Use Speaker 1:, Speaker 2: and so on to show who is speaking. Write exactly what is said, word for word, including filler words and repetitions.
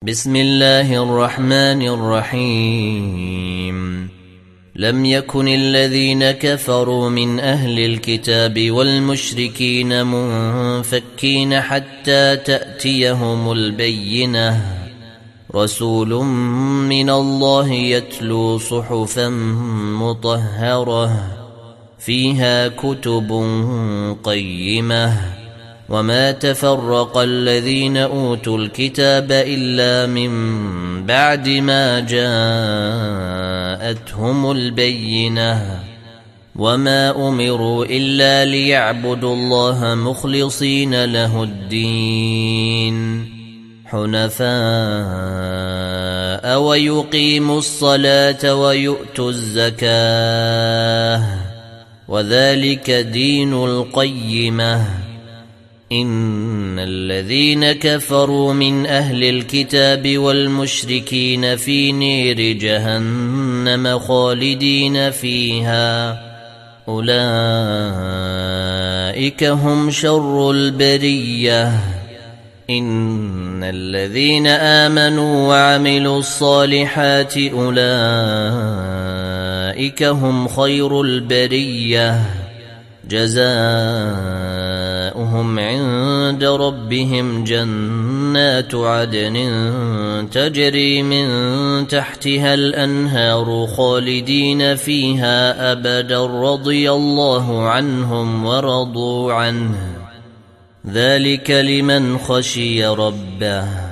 Speaker 1: بسم الله الرحمن الرحيم لم يكن الذين كفروا من أهل الكتاب والمشركين منفكين حتى تأتيهم البينة رسول من الله يتلو صحفا مطهرة فيها كتب قيمة وما تفرق الذين أوتوا الكتاب إلا من بعد ما جاءتهم البينة وما أمروا إلا ليعبدوا الله مخلصين له الدين حنفاء ويقيموا الصلاة ويؤتوا الزكاة وذلك دين القيمة إن الذين كفروا من أهل الكتاب والمشركين في نير جهنم خالدين فيها أولئك هم شر البرية إن الذين آمنوا وعملوا الصالحات أولئك هم خير البرية جزاؤهم عند ربهم جنات عدن تجري من تحتها الأنهار خالدين فيها أبدا رضي الله عنهم ورضوا عنه ذلك لمن خشي ربه